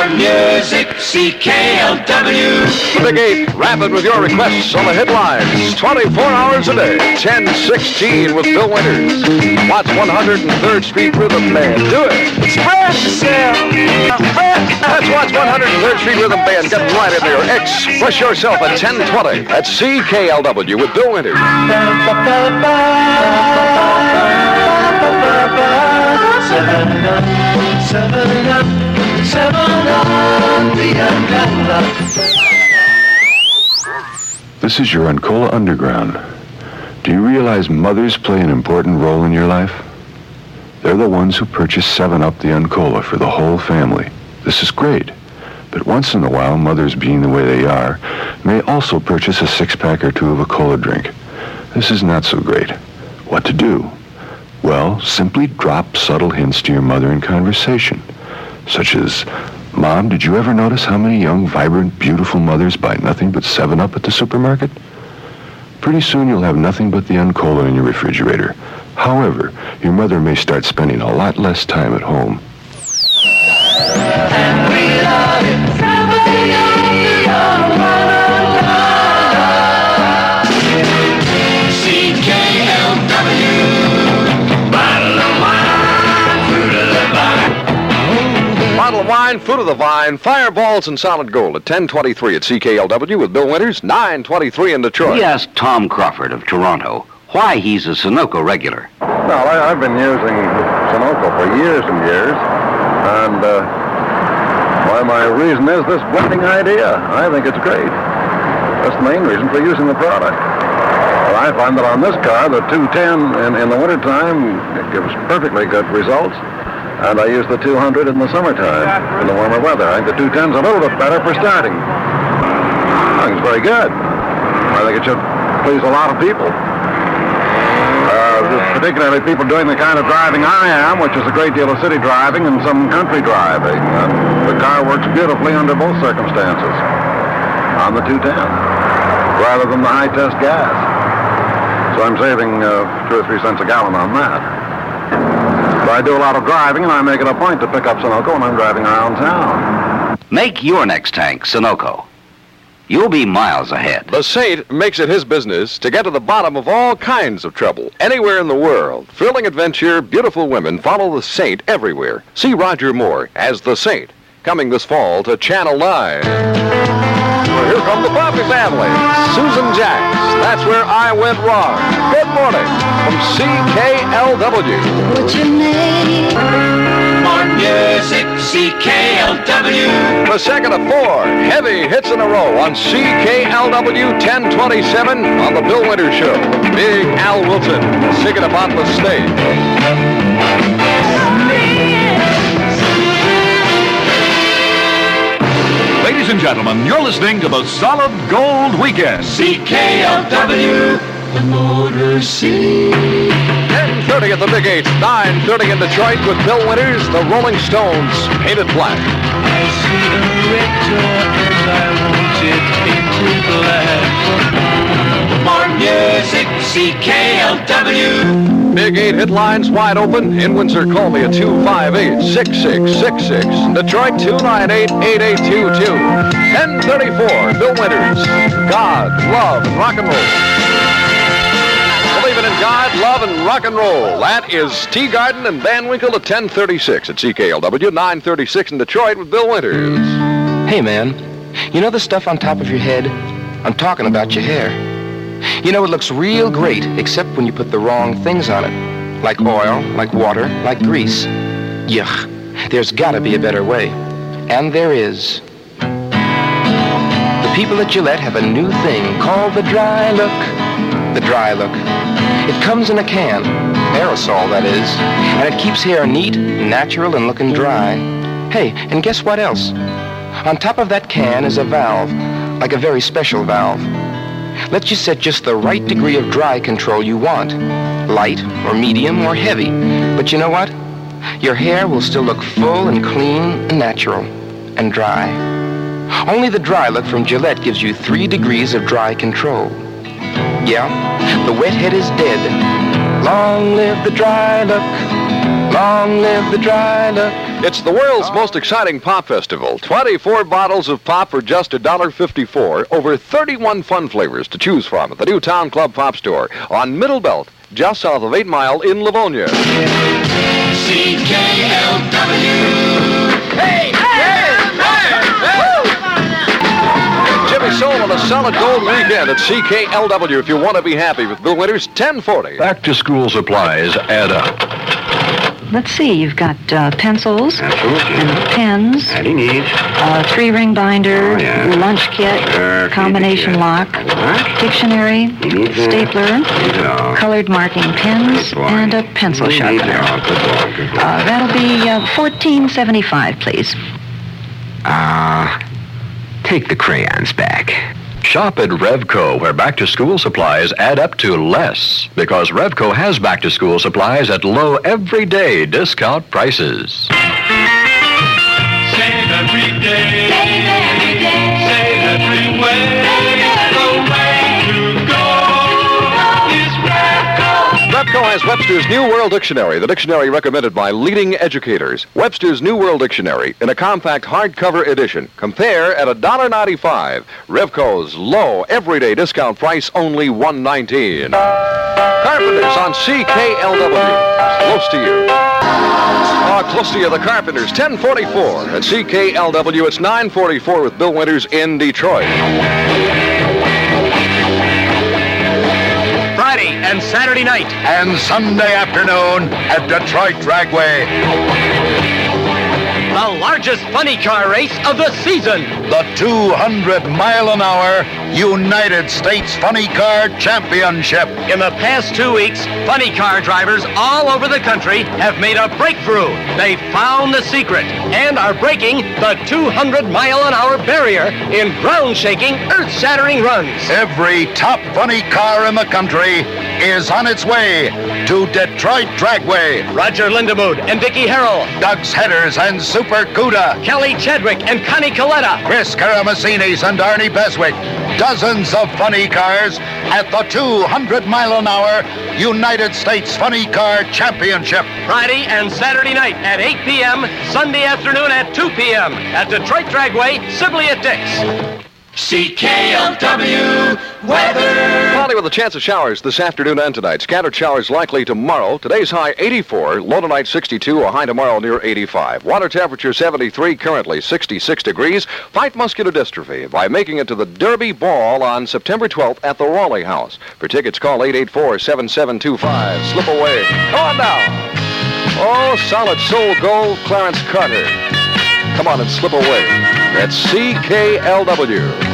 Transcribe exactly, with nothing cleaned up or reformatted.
music, C K L W. The Big Eight, rapid with your requests on the headlines. twenty-four hours a day. ten sixteen with Bill Winters. Watch one hundred third Street Rhythm Band. Do it. Spread yourself. Let's watch one hundred third Street Rhythm Band. Get right in there. Express yourself at ten twenty at C K L W with Bill Winters. Seven up, seven up, seven up, the Uncola. This is your Uncola Underground. Do you realize mothers play an important role in your life? They're the ones who purchase seven up the Uncola for the whole family. This is great. But once in a while, mothers, being the way they are, may also purchase a six-pack or two of a cola drink. This is not so great. What to do? Well, simply drop subtle hints to your mother in conversation, such as, Mom, did you ever notice how many young, vibrant, beautiful mothers buy nothing but seven up at the supermarket? Pretty soon you'll have nothing but the Uncola in your refrigerator. However, your mother may start spending a lot less time at home. And we love it. C K L W. Bottle of wine, fruit of the vine, fireballs, and solid gold at ten twenty-three at C K L W with Bill Winters, nine twenty-three in Detroit. We asked Tom Crawford of Toronto why he's a Sunoco regular. Well, I, I've been using Sunoco for years and years, and uh, why my reason is this blending idea. I think it's great. That's the main reason for using the product. But I find that on this car, the two ten in, in the wintertime, it gives perfectly good results. And I use the two hundred in the summertime, in the warmer weather. I think the two ten's a little bit better for starting. I think it's very good. I think it should please a lot of people. Uh, particularly people doing the kind of driving I am, which is a great deal of city driving and some country driving. And the car works beautifully under both circumstances on the two ten, rather than the high-test gas. So I'm saving uh, two or three cents a gallon on that. I do a lot of driving, and I make it a point to pick up Sunoco when I'm driving around town. Make your next tank Sunoco. You'll be miles ahead. The Saint makes it his business to get to the bottom of all kinds of trouble, anywhere in the world. Thrilling adventure, beautiful women follow the Saint everywhere. See Roger Moore as the Saint, coming this fall to Channel nine. Well, here come the Poppy family. Susan Jacks, that's where I went wrong. Good morning from C K L W. What's your name? More music, C K L W. The second of four heavy hits in a row on C K L W ten twenty-seven on the Bill Winters Show. Big Al Wilson singing about the state. Ladies and gentlemen, you're listening to the Solid Gold Weekend. C K L W, the Motor City. ten thirty at the Big Eight, nine thirty in Detroit with Bill Winters, the Rolling Stones, Painted Black. I see a red door and I want it painted black. More music, C K L W. Big Eight headlines wide open. In Windsor, call me at two five eight, six six six six. Detroit, two nine eight, eight eight two two. ten thirty-four, Bill Winters. God, love, and rock and roll. Believing in God, love, and rock and roll. That is Tea Garden and Van Winkle at ten thirty-six at C K L W, nine thirty-six in Detroit with Bill Winters. Hey, man, you know the stuff on top of your head? I'm talking about your hair. You know, it looks real great, except when you put the wrong things on it. Like oil, like water, like grease. Yuck. There's gotta be a better way. And there is. The people at Gillette have a new thing called the Dry Look. The Dry Look. It comes in a can, aerosol that is, and it keeps hair neat, natural, and looking dry. Hey, and guess what else? On top of that can is a valve, like a very special valve. Lets you set just the right degree of dry control you want. Light, or medium, or heavy. But you know what? Your hair will still look full and clean and natural and dry. Only the Dry Look from Gillette gives you three degrees of dry control. Yeah, the wet head is dead. Long live the Dry Look. Long live the dry look. It's the world's most exciting pop festival. twenty-four bottles of pop for just one dollar fifty-four. Over thirty-one fun flavors to choose from at the new Town Club Pop Store on Middle Belt, just south of eight Mile in Livonia. C K L W. Hey! Hey! Jimmy Soul on a solid gold weekend at C K L W if you want to be happy with Bill Winters, ten forty. Back to school supplies add up. Let's see, you've got uh, pencils and pens, uh, three-ring binder, Oh, yeah. lunch kit, Sure, combination kit. lock, What? dictionary, You need that? stapler, Need it all. colored marking pens, Good boy. and a pencil You need it sharpener. all. Good boy, good boy. Uh, that'll be uh, fourteen seventy-five, please. Uh, take the crayons back. Shop at Revco, where back-to-school supplies add up to less, because Revco has back-to-school supplies at low everyday discount prices. Save every day. Save every day. Save every way. The way to go is Revco. Revco has Webster's New World Dictionary, the dictionary recommended by leading educators. Webster's New World Dictionary in a compact hardcover edition. Compare at one dollar ninety-five. Revco's low everyday discount price only one dollar nineteen. Carpenters on C K L W. Close to you. Oh, close to you, the Carpenters, ten forty-four. At C K L W, it's nine forty-four with Bill Winters in Detroit. Friday and Saturday night. And Sunday afternoon at Detroit Dragway. The largest funny car race of the season. The two hundred mile an hour United States Funny Car Championship. In the past two weeks, funny car drivers all over the country have made a breakthrough. They found the secret and are breaking the two hundred mile an hour barrier in ground-shaking, earth-shattering runs. Every top funny car in the country is on its way to Detroit Dragway. Roger Lindemood and Dickie Harrell, Doug's Headers and Super Cuda. Kelly Chadwick and Connie Coletta, Chris Karamessinis and Arnie Beswick. Dozens of funny cars at the two hundred mile an hour United States Funny Car Championship. Friday and Saturday night at eight p.m., Sunday afternoon at two p.m. at Detroit Dragway, Sibley at Dick's. C K L W weather. Cloudy with a chance of showers this afternoon and tonight. Scattered showers likely tomorrow. Today's high eighty-four, low tonight sixty-two, a high tomorrow near eighty-five. Water temperature seventy-three, currently sixty-six degrees. Fight muscular dystrophy by making it to the Derby Ball on September twelfth at the Raleigh House. For tickets, call eight eight four, seven seven two five. Slip away. Come on now. Oh, solid soul gold, Clarence Carter. Come on and slip away. That's C K L W.